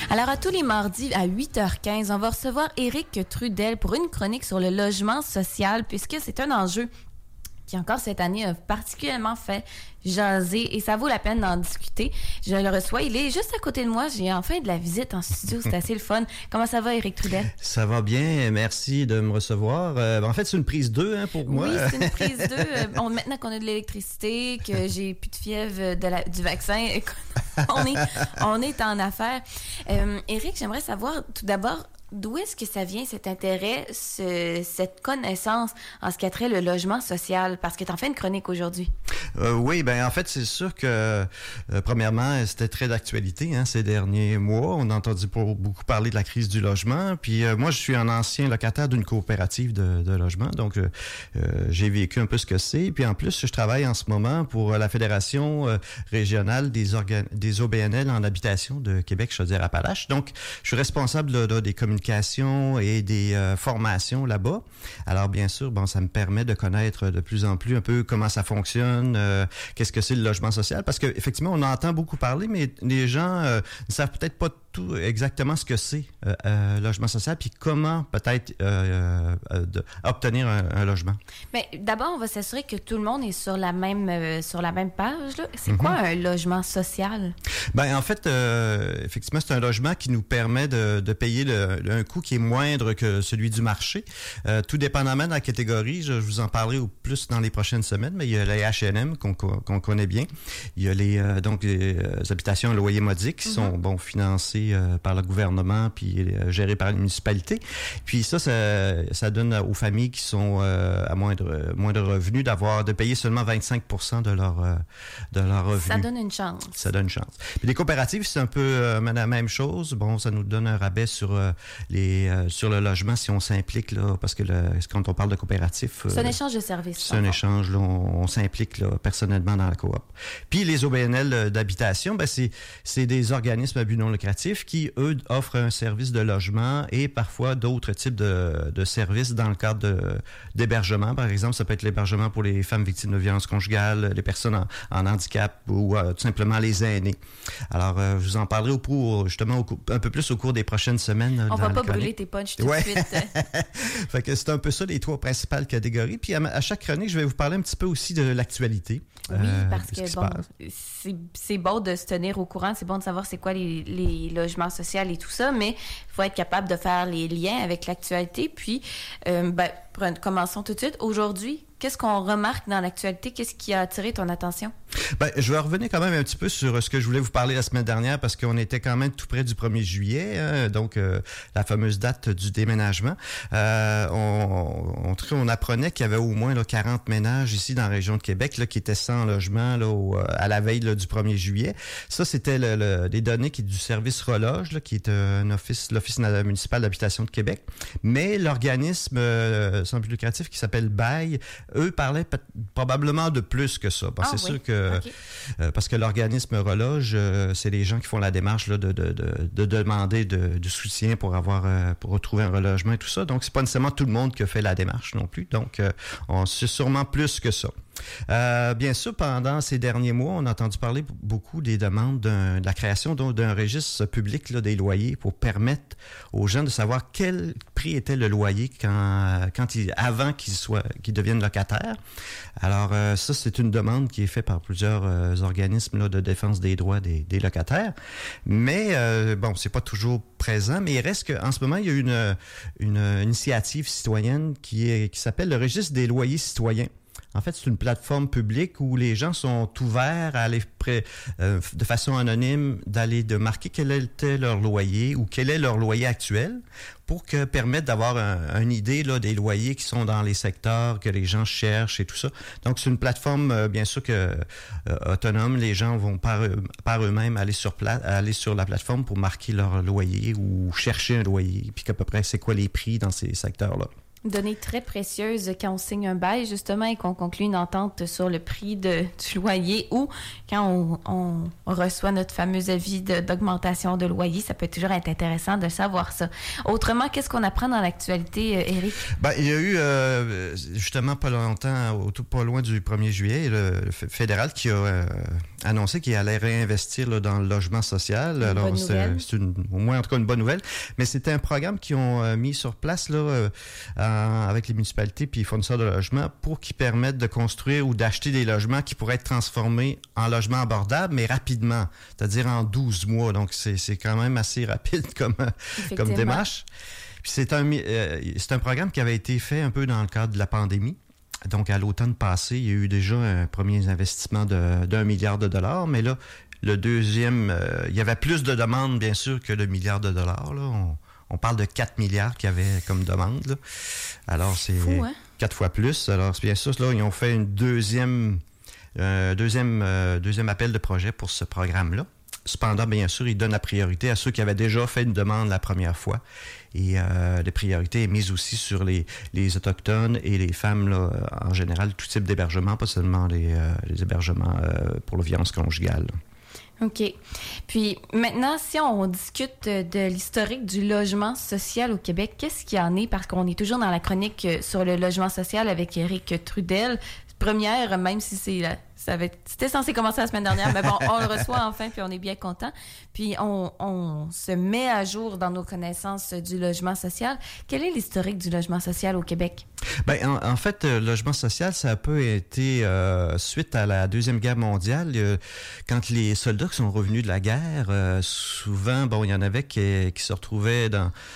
Alors, à tous les mardis à 8h15, on va recevoir Éric Trudel pour une chronique sur le logement social, puisque c'est un enjeu qui, encore cette année, a particulièrement fait jaser et ça vaut la peine d'en discuter. Je le reçois. Il est juste à côté de moi. J'ai enfin de la visite en studio. C'est assez le fun. Comment ça va, Éric Trudel? Ça va bien. Merci de me recevoir. En fait, c'est une prise 2 pour moi. Oui, c'est une prise 2. Maintenant qu'on a de l'électricité, que j'ai plus de fièvre du vaccin, on est en affaires. Éric, j'aimerais savoir tout d'abord, d'où est-ce que ça vient, cet intérêt, cette connaissance en ce qui a trait le logement social? Parce que tu en fais une chronique aujourd'hui. Oui, en fait, c'est sûr que, premièrement, c'était très d'actualité ces derniers mois. On a entendu beaucoup parler de la crise du logement. Puis moi, je suis un ancien locataire d'une coopérative de logement. Donc, j'ai vécu un peu ce que c'est. Puis en plus, je travaille en ce moment pour la Fédération régionale des OBNL en habitation de Québec-Chaudière-Appalaches. Donc, je suis responsable des communications et des formations là-bas. Alors, bien sûr, ça me permet de connaître de plus en plus un peu comment ça fonctionne, qu'est-ce que c'est le logement social, parce qu'effectivement, on entend beaucoup parler, mais les gens ne savent peut-être pas tout exactement ce que c'est logement social, puis comment peut-être obtenir un logement. Mais d'abord, on va s'assurer que tout le monde est sur la même page, là. C'est quoi un logement social? En fait, effectivement, c'est un logement qui nous permet de payer un coût qui est moindre que celui du marché. Tout dépendamment de la catégorie, je vous en parlerai au plus dans les prochaines semaines, mais il y a les H&M qu'on connaît bien. Il y a les habitations à loyer modique qui sont financées par le gouvernement puis gérées par la municipalité. Puis ça donne aux familles qui sont à moins de revenus de payer seulement 25% de leur revenu. Ça donne une chance. Ça donne une chance. Puis les coopératives, c'est un peu la même chose. Ça nous donne un rabais sur le logement si on s'implique là, parce que quand on parle de coopératif, c'est un échange de services. C'est un échange là, on s'implique là, personnellement dans la coop. Puis les OBNL d'habitation, c'est des organismes à but non lucratif qui, eux, offrent un service de logement et parfois d'autres types de services dans le cadre d'hébergement. Par exemple, ça peut être l'hébergement pour les femmes victimes de violences conjugales, les personnes en handicap ou tout simplement les aînés. Alors, je vous en parlerai un peu plus au cours des prochaines semaines. On va pas brûler tes punchs tout de suite. Fait que c'est un peu ça les trois principales catégories. Puis à chaque chronique, je vais vous parler un petit peu aussi de l'actualité. Oui, parce que c'est bon de se tenir au courant, c'est bon de savoir c'est quoi les logements sociaux et tout ça, mais il faut être capable de faire les liens avec l'actualité. Puis, commençons tout de suite. Aujourd'hui, qu'est-ce qu'on remarque dans l'actualité? Qu'est-ce qui a attiré ton attention? Je vais revenir quand même un petit peu sur ce que je voulais vous parler la semaine dernière parce qu'on était quand même tout près du 1er juillet, donc la fameuse date du déménagement. On apprenait qu'il y avait au moins 40 ménages ici dans la région de Québec qui étaient sans logement à la veille du 1er juillet. Ça, c'était des données du service Reloge, qui est l'Office municipal d'habitation de Québec. Mais l'organisme sans but lucratif qui s'appelle BAI, eux parlaient probablement de plus que ça. C'est sûr que parce que l'organisme Reloge, c'est les gens qui font la démarche là, de demander du soutien pour retrouver un relogement et tout ça. Donc, c'est pas nécessairement tout le monde qui a fait la démarche non plus. Donc, c'est sûrement plus que ça. Bien sûr, pendant ces derniers mois, on a entendu parler beaucoup des demandes de la création d'un registre public des loyers pour permettre aux gens de savoir quel prix était le loyer avant qu'ils deviennent locataires. Alors, ça, c'est une demande qui est faite par plusieurs organismes de défense des droits des locataires. Mais, c'est pas toujours présent, mais il reste qu'en ce moment, il y a une initiative citoyenne qui s'appelle le registre des loyers citoyens. En fait, c'est une plateforme publique où les gens sont ouverts à aller de façon anonyme de marquer quel était leur loyer ou quel est leur loyer actuel pour permettre d'avoir une idée des loyers qui sont dans les secteurs que les gens cherchent et tout ça. Donc, c'est une plateforme, bien sûr, autonome. Les gens vont par eux-mêmes aller sur la plateforme pour marquer leur loyer ou chercher un loyer, puis qu'à peu près, c'est quoi les prix dans ces secteurs-là. Donnée très précieuse quand on signe un bail, justement, et qu'on conclut une entente sur le prix du loyer ou quand on reçoit notre fameux avis d'augmentation de loyer. Ça peut toujours être intéressant de savoir ça. Autrement, qu'est-ce qu'on apprend dans l'actualité, Éric? Il y a eu, justement, pas longtemps, pas loin du 1er juillet, le fédéral qui a annoncé qu'il allait réinvestir là, dans le logement social. Alors, c'est au moins, en tout cas, une bonne nouvelle. Mais c'était un programme qu'ils ont mis sur place là, avec les municipalités puis les fournisseurs de logements pour qu'ils permettent de construire ou d'acheter des logements qui pourraient être transformés en logements abordables, mais rapidement, c'est-à-dire en 12 mois. Donc, c'est quand même assez rapide comme démarche. Puis c'est un programme qui avait été fait un peu dans le cadre de la pandémie. Donc, à l'automne passé, il y a eu déjà un premier investissement d'1 milliard de dollars, mais là, le deuxième, il y avait plus de demandes, bien sûr, que le milliard de dollars. Là. On parle de 4 milliards qu'il y avait comme demande. Là. Alors, c'est fou, hein? 4 fois plus. Alors, bien sûr, là, ils ont fait une deuxième appel de projet pour ce programme-là. Cependant, bien sûr, ils donnent la priorité à ceux qui avaient déjà fait une demande la première fois. Et la priorité est mise aussi sur les Autochtones et les femmes, là, en général, tout type d'hébergement, pas seulement les hébergements pour la violence conjugale. OK. Puis maintenant, si on discute de l'historique du logement social au Québec, qu'est-ce qu'il y en est? Parce qu'on est toujours dans la chronique sur le logement social avec Éric Trudel. Première, même si c'était censé commencer la semaine dernière, mais bon, on le reçoit enfin, puis on est bien content. Puis on se met à jour dans nos connaissances du logement social. Quel est l'historique du logement social au Québec? En fait, le logement social, ça a un peu été suite à la Deuxième Guerre mondiale. Quand les soldats qui sont revenus de la guerre, souvent, il y en avait qui se retrouvaient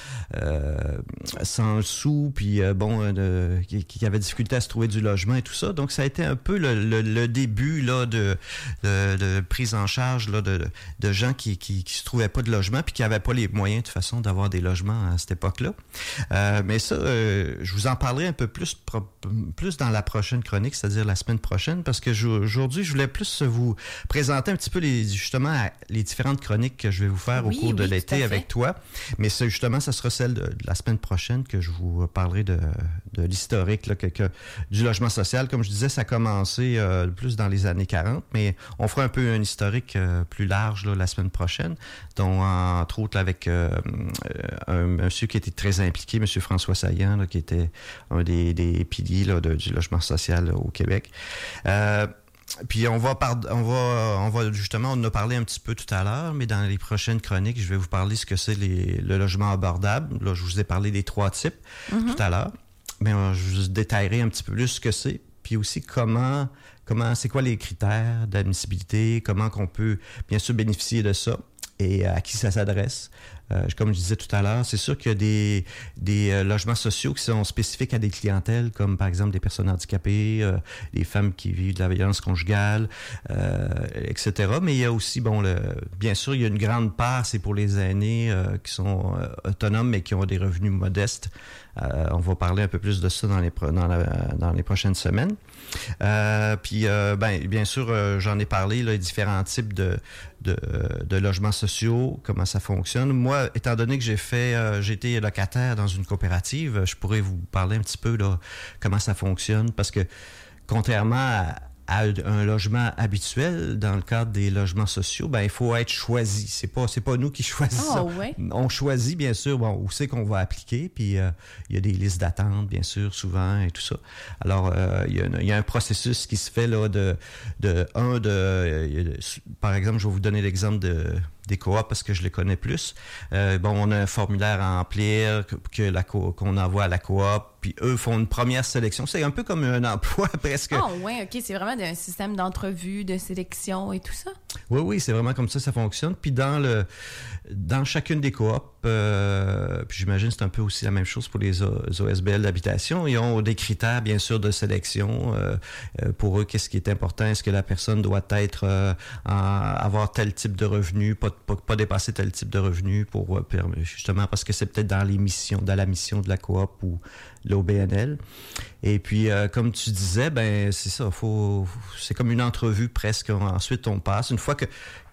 sans sous, puis qui avaient difficulté à se trouver du logement et tout ça. Donc, ça a été un peu le début là de prise en charge là, de gens qui se trouvaient pas de logement puis qui avaient pas les moyens de toute façon d'avoir des logements à cette époque-là. Mais ça, je vous en parlerai un peu plus dans la prochaine chronique, c'est-à-dire la semaine prochaine, parce que aujourd'hui, je voulais plus vous présenter un petit peu les différentes chroniques que je vais vous faire au cours de l'été avec toi. Mais ça, justement, ça sera celle de la semaine prochaine que je vous parlerai de l'historique là, du logement social. Comme je disais, ça a commencé plus dans les années 40, mais on fera un peu un historique plus large là, la semaine prochaine, dont entre autres avec un monsieur qui était très impliqué, M. François Saillant, là, qui était un des piliers là, du logement social là, au Québec. Puis on va justement, on en a parlé un petit peu tout à l'heure, mais dans les prochaines chroniques, je vais vous parler ce que c'est le logement abordable. Là, je vous ai parlé des 3 types tout à l'heure. Mais je vous détaillerai un petit peu plus ce que c'est, puis aussi comment c'est quoi les critères d'admissibilité, comment qu'on peut bien sûr bénéficier de ça et à qui ça s'adresse. Comme je disais tout à l'heure, c'est sûr qu'il y a des logements sociaux qui sont spécifiques à des clientèles, comme par exemple des personnes handicapées, des femmes qui vivent de la violence conjugale, etc. Mais il y a aussi, bien sûr, il y a une grande part, c'est pour les aînés qui sont autonomes mais qui ont des revenus modestes. On va parler un peu plus de ça dans les prochaines semaines. Bien sûr, j'en ai parlé, là, les différents types de logements sociaux, comment ça fonctionne. Moi, étant donné que j'ai été locataire dans une coopérative, je pourrais vous parler un petit peu là, comment ça fonctionne, parce que contrairement à un logement habituel, dans le cadre des logements sociaux, il faut être choisi. C'est pas nous qui choisissons ça. Ouais. On choisit, bien sûr, où c'est qu'on va appliquer, puis il y a des listes d'attente, bien sûr, souvent, et tout ça. Alors, il y a un processus qui se fait, là, par exemple, je vais vous donner l'exemple des coops parce que je les connais plus. On a un formulaire à remplir qu'on envoie à la coop, puis eux font une première sélection. C'est un peu comme un emploi presque. Ah oui, OK. C'est vraiment un système d'entrevue, de sélection et tout ça? Oui, c'est vraiment comme ça fonctionne. Puis dans chacune des coops, puis j'imagine que c'est un peu aussi la même chose pour les OSBL d'habitation, ils ont des critères, bien sûr, de sélection. Pour eux, qu'est-ce qui est important? Est-ce que la personne doit avoir tel type de revenu, pas dépasser tel type de revenu, justement parce que c'est peut-être dans la mission de la coop ou l'OBNL. Et puis, comme tu disais, c'est ça, c'est comme une entrevue presque. Ensuite, on passe. Une fois que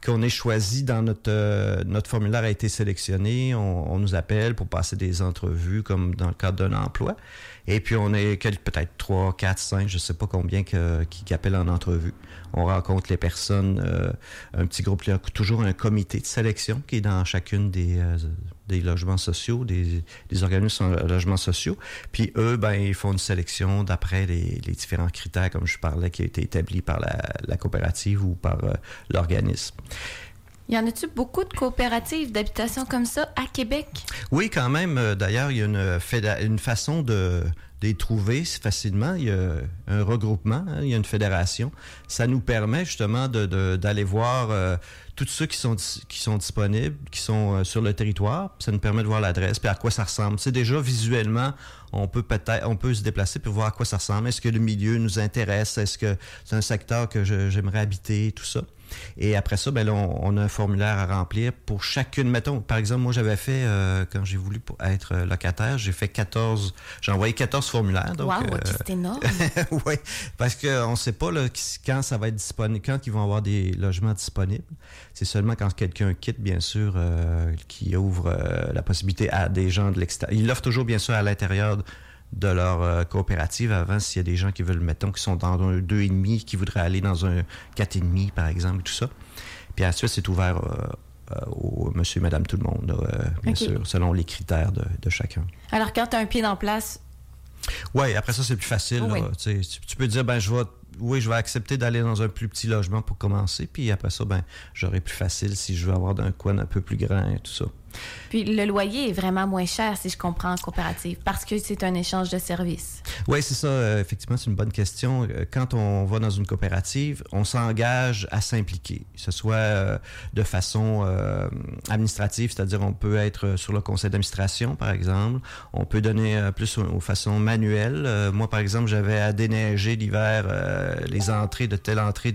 qu'on est choisi dans notre formulaire a été sélectionné, on nous appelle pour passer des entrevues comme dans le cadre d'un emploi. Et puis, on est peut-être 3, 4, 5, je ne sais pas combien qui appellent en entrevue. On rencontre les personnes, un petit groupe, il y a toujours un comité de sélection qui est dans chacune des logements sociaux, des organismes de logements sociaux. Puis eux, ils font une sélection d'après les différents critères, comme je parlais, qui ont été établis par la coopérative ou par l'organisme. Y en a-tu beaucoup de coopératives d'habitation comme ça à Québec? Oui, quand même. D'ailleurs, il y a une façon de les trouver facilement. Il y a un regroupement, il y a une fédération. Ça nous permet justement d'aller voir tous ceux qui sont disponibles, qui sont sur le territoire. Ça nous permet de voir l'adresse, puis à quoi ça ressemble. C'est déjà visuellement, on peut se déplacer pour voir à quoi ça ressemble. Est-ce que le milieu nous intéresse? Est-ce que c'est un secteur que j'aimerais habiter? Tout ça. Et après ça, là, on a un formulaire à remplir pour chacune. Mettons, par exemple, moi, j'avais fait, quand j'ai voulu être locataire, j'ai envoyé 14 formulaires. Donc, wow, c'est énorme! Oui, parce qu'on ne sait pas là, quand ça va être disponible, quand ils vont avoir des logements disponibles. C'est seulement quand quelqu'un quitte, bien sûr, qui ouvre la possibilité à des gens de l'extérieur. Ils l'offrent toujours, bien sûr, à l'intérieur de leur coopérative avant, s'il y a des gens qui veulent, mettons, qui sont dans un 2,5, qui voudraient aller dans un 4,5, par exemple, tout ça. Puis ensuite, c'est ouvert au monsieur et madame tout le monde, bien sûr, selon les critères de chacun. Alors, quand tu as un pied dans place... Oui, après ça, c'est plus facile. Oui. Là, tu peux dire, je vais accepter d'aller dans un plus petit logement pour commencer, puis après ça, j'aurai plus facile si je veux avoir d'un coin un peu plus grand et tout ça. Puis le loyer est vraiment moins cher, si je comprends, en coopérative, parce que c'est un échange de services. Oui, c'est ça. Effectivement, c'est une bonne question. Quand on va dans une coopérative, on s'engage à s'impliquer, que ce soit de façon administrative, c'est-à-dire on peut être sur le conseil d'administration, par exemple. On peut donner plus aux façons manuelles. Moi, par exemple, j'avais à déneiger l'hiver les entrées de telle entrée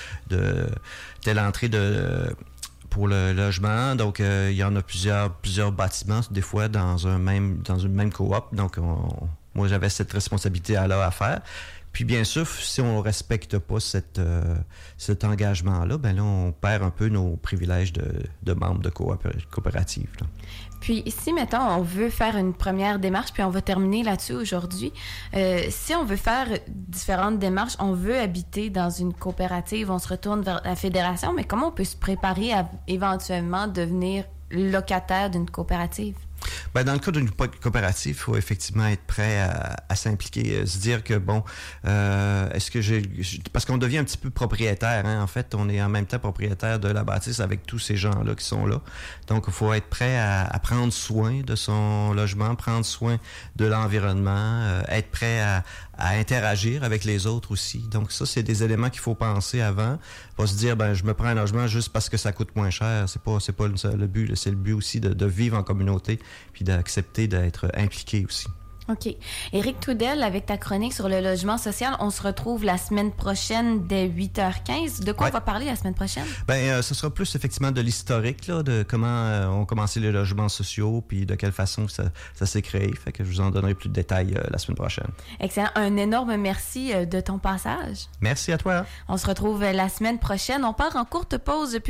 pour le logement. Donc, il y en a plusieurs bâtiments, des fois, dans une même coop. Donc, moi, j'avais cette responsabilité-là à faire. Puis, bien sûr, si on ne respecte pas cet engagement-là, là, on perd un peu nos privilèges de membres de coopérative. Là. Puis, si, mettons, on veut faire une première démarche, puis on va terminer là-dessus aujourd'hui, si on veut faire différentes démarches, on veut habiter dans une coopérative, on se retourne vers la fédération, mais comment on peut se préparer à éventuellement devenir locataire d'une coopérative? Dans le cas d'une coopérative, il faut effectivement être prêt à s'impliquer, se dire que, est-ce que parce qu'on devient un petit peu propriétaire, hein? En fait, on est en même temps propriétaire de la bâtisse avec tous ces gens-là qui sont là. Donc, il faut être prêt à prendre soin de son logement, prendre soin de l'environnement, être prêt à interagir avec les autres aussi. Donc, ça, c'est des éléments qu'il faut penser avant. Pas se dire, je me prends un logement juste parce que ça coûte moins cher. C'est pas le but. C'est le but aussi de vivre en communauté puis d'accepter d'être impliqué aussi. OK. Éric Trudel, avec ta chronique sur le logement social, on se retrouve la semaine prochaine dès 8h15. De quoi on va parler la semaine prochaine? Ce sera plus effectivement de l'historique, là, de comment ont commencé les logements sociaux, puis de quelle façon ça s'est créé. Fait que je vous en donnerai plus de détails la semaine prochaine. Excellent. Un énorme merci de ton passage. Merci à toi. On se retrouve la semaine prochaine. On part en courte pause.